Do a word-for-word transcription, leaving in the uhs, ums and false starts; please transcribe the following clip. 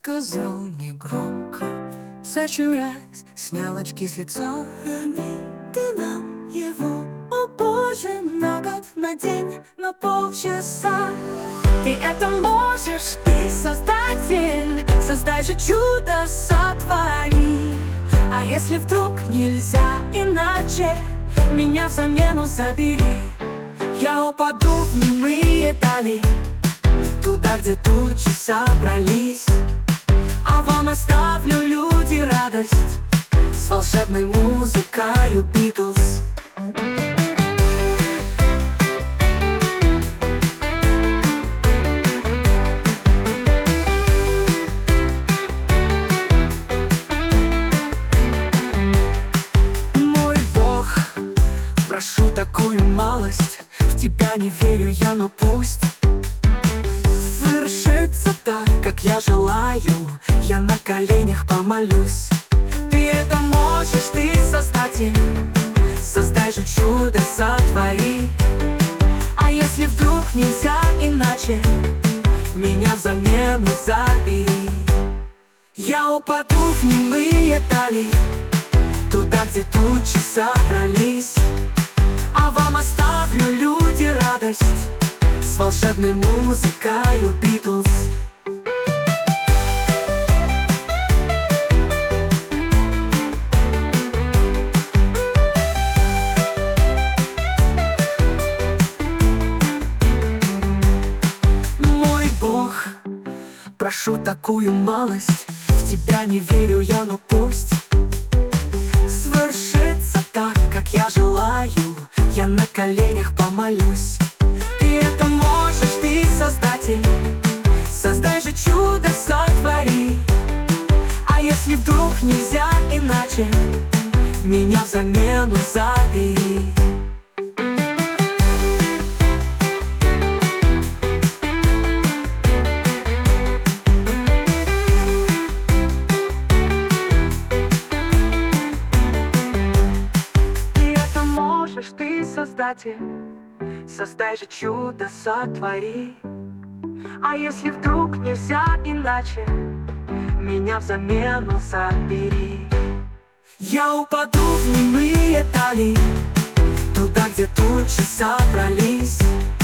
сказал негромко, зажурясь, снял очки с лица. Верни ты нам его, о Боже, на год, на день, на полчаса. Ты это можешь, ты создатель, создай же чудо, сотвори. А если вдруг нельзя иначе, меня в замену забери. Я упаду в немые дали, туда, где тучи собрались. А вам оставлю, люди, радость с волшебной музыкой Битлз. Мой Бог, прошу такую малость, в тебя не верю я, но пусть свершится так, как я желаю. Я на коленях помолюсь. Ты это можешь, ты создатель, создай же чудо, сотвори. А если вдруг нельзя иначе, меня в замену забери. Я упаду в немые дали, туда, где тучи собрались. А вам оставлю, люди, радость с волшебной музыкой Битлз. Мой Бог, прошу такую малость, в тебя не верю я, но пусть свершится так, как я желаю. Я на коленях помолюсь. Ты это можешь, ты создатель, создай же чудо, сотвори. А если вдруг нельзя иначе, меня в замену забери. Ты это можешь, ты создатель, создай же чудо, сотвори. А если вдруг нельзя иначе, меня в замену забери. Я упаду в немые дали, туда, где тучи собрались.